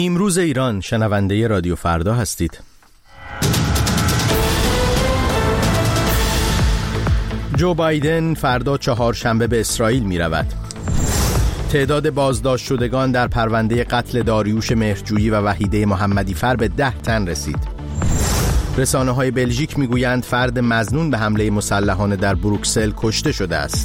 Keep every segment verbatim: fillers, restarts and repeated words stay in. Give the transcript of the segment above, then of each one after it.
امروز ایران، شنونده رادیو فردا هستید. جو بایدن فردا چهارشنبه به اسرائیل می رود. تعداد بازداشت شدگان در پرونده قتل داریوش مهرجویی و وحیده محمدی فر به ده تن رسید. رسانه های بلژیک می گویند فرد مظنون به حمله مسلحانه در بروکسل کشته شده است.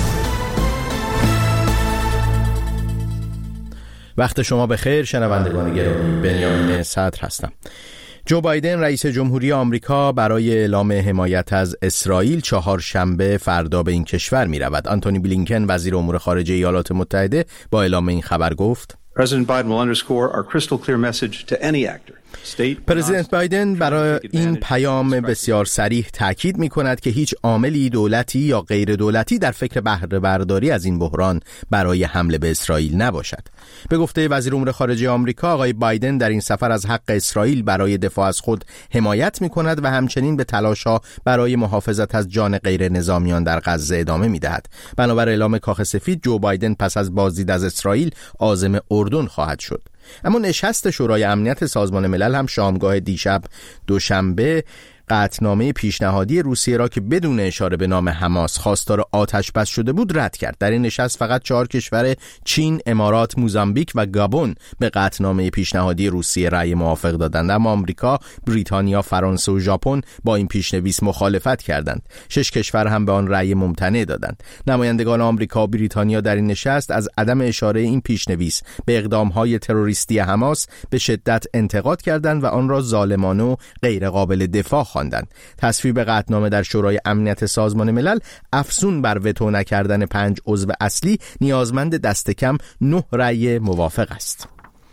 وقت شما بخیر شنوندگان گرامی، بنیامین صدر هستم. جو بایدن رئیس جمهوری آمریکا برای اعلام حمایت از اسرائیل چهارشنبه فردا به این کشور می رود. آنتونی بلینکن وزیر امور خارجه ایالات متحده با اعلام این خبر گفت: President Biden will underscore our crystal clear message to any actor. پرزیدنت بایدن برای این پیام بسیار صریح تاکید می کند که هیچ عاملی دولتی یا غیر دولتی در فکر بهره برداری از این بحران برای حمله به اسرائیل نباشد. به گفته وزیر امور خارجه آمریکا، آقای بایدن در این سفر از حق اسرائیل برای دفاع از خود حمایت می کند و همچنین به تلاش‌ها برای محافظت از جان غیر نظامیان در غزه ادامه می دهد. بنابر اعلام کاخ سفید، جو بایدن پس از بازدید از اسرائیل عازم اردن خواهد شد. اما نشست شورای امنیت سازمان ملل هم شامگاه دیشب دوشنبه قطعنامه پیشنهادی روسیه را که بدون اشاره به نام حماس خواستار آتش بس شده بود رد کرد. در این نشست فقط چهار کشور چین، امارات، موزامبیک و گابون به قطعنامه پیشنهادی روسیه رأی موافق دادند، اما آمریکا، بریتانیا، فرانسه و ژاپن با این پیشنویس مخالفت کردند. شش کشور هم به آن رأی ممتنع دادند. نمایندگان آمریکا و بریتانیا در این نشست از عدم اشاره این پیشنویس به اقدام‌های تروریستی حماس به شدت انتقاد کردند و آن را ظالمانه و غیر قابل دفاع خواندند. تصویب قطعنامه در شورای امنیت سازمان ملل افزون بر وتو نکردن پنج عضو اصلی نیازمند دست کم نه رأی موافق است.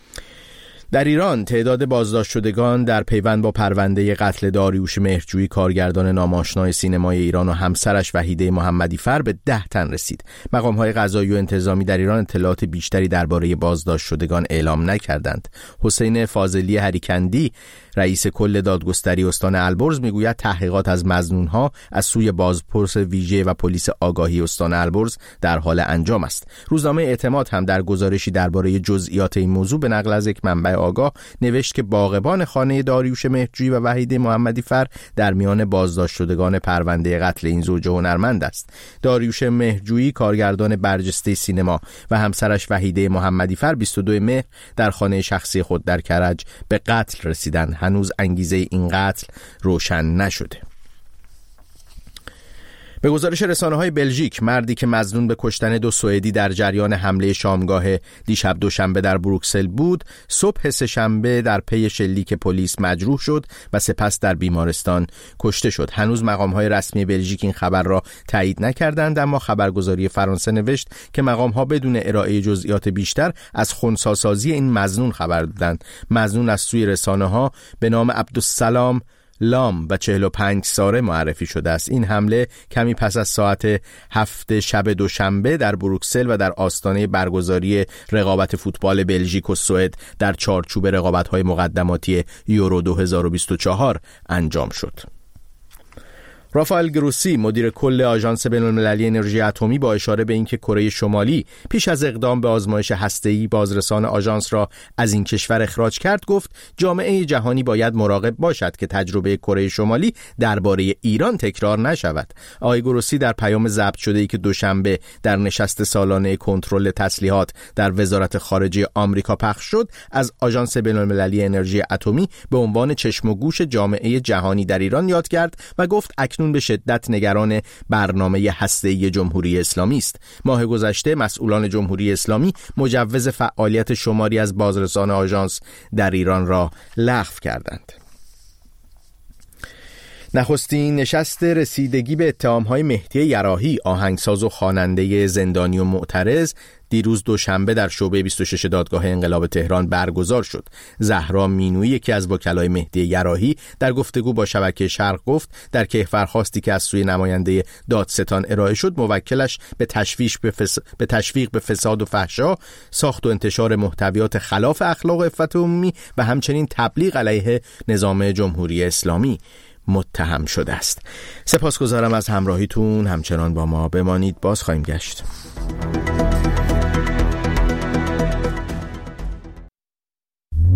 در ایران تعداد بازداشت شدگان در پیوند با پرونده قتل داریوش مهرجویی کارگردان ناماشنای سینمای ایران و همسرش وحیده محمدی فر به ده تن رسید. مقام‌های قضایی و انتظامی در ایران اطلاعات بیشتری درباره بازداشت شدگان اعلام نکردند. حسین فاضلی هریکندی رئیس کل دادگستری استان البرز میگوید تحقیقات از مظنون‌ها از سوی بازپرس ویژه و پلیس آگاهی استان البرز در حال انجام است. روزنامه اعتماد هم در گزارشی درباره جزئیات این موضوع به نقل از یک منبع آگاه نوشت که باغبان خانه داریوش مهرجویی و وحیده محمدی فر در میان بازداشت شدگان پرونده قتل این زوج هنرمند است. داریوش مهرجویی کارگردان برجسته سینما و همسرش وحیده محمدی فر بیست و دو مهر در خانه شخصی خود در کرج به قتل رسیدند. هنوز انگیزه این قتل روشن نشده. به گزارش رسانه‌های بلژیک، مردی که مظنون به کشتن دو سوئدی در جریان حمله شامگاه دیشب دوشنبه در بروکسل بود، صبح سه‌شنبه در پی شلیک پلیس مجروح شد و سپس در بیمارستان کشته شد. هنوز مقام‌های رسمی بلژیک این خبر را تایید نکردند، اما خبرگزاری فرانسه نوشت که مقام‌ها بدون ارائه جزئیات بیشتر از خنثی‌سازی این مظنون خبر دادند. مظنون از سوی رسانه‌ها به نام عبدالسلام لام و چهل و پنج ساله معرفی شده است. این حمله کمی پس از ساعت هفت شب دوشنبه در بروکسل و در آستانه برگزاری رقابت فوتبال بلژیک و سوئد در چارچوب رقابت‌های مقدماتی یورو دو هزار و بیست و چهار انجام شد. رافائل گروسی مدیر کل آژانس بین‌المللی انرژی اتمی با اشاره به اینکه کره شمالی پیش از اقدام به آزمایش هسته‌ای بازرسان آژانس را از این کشور اخراج کرد گفت جامعه جهانی باید مراقب باشد که تجربه کره شمالی درباره ایران تکرار نشود. آقای گروسی در پیام ضبط شده‌ای که دوشنبه در نشست سالانه کنترل تسلیحات در وزارت خارجه آمریکا پخش شد، از آژانس بین‌المللی انرژی اتمی به عنوان چشم و گوش جامعه جهانی در ایران یاد کرد و گفت اکنون به شدت نگران برنامه هسته‌ای جمهوری اسلامی است. ماه گذشته مسئولان جمهوری اسلامی مجوز فعالیت شماری از بازرسان آژانس در ایران را لغو کردند. نخستین نشست رسیدگی به اتهام‌های مهدی یراحی، آهنگساز و خواننده زندانی و معترض، دیروز دوشنبه در شعبه بیست و شش دادگاه انقلاب تهران برگزار شد. زهرا مینویی، یکی از وکلای مهدی یراحی، در گفتگو با شبکه شرق گفت در کیفرخواستی که از سوی نماینده دادستان ارائه شد، موکلش به تشویش به, فس... به تشویق به فساد و فحشا، ساخت و انتشار محتویات خلاف اخلاق و عفت عمومی و همچنین تبلیغ علیه نظام جمهوری اسلامی متهم شده است. سپاسگزارم از همراهیتون، همچنان با ما بمانید، باز خواهیم گشت.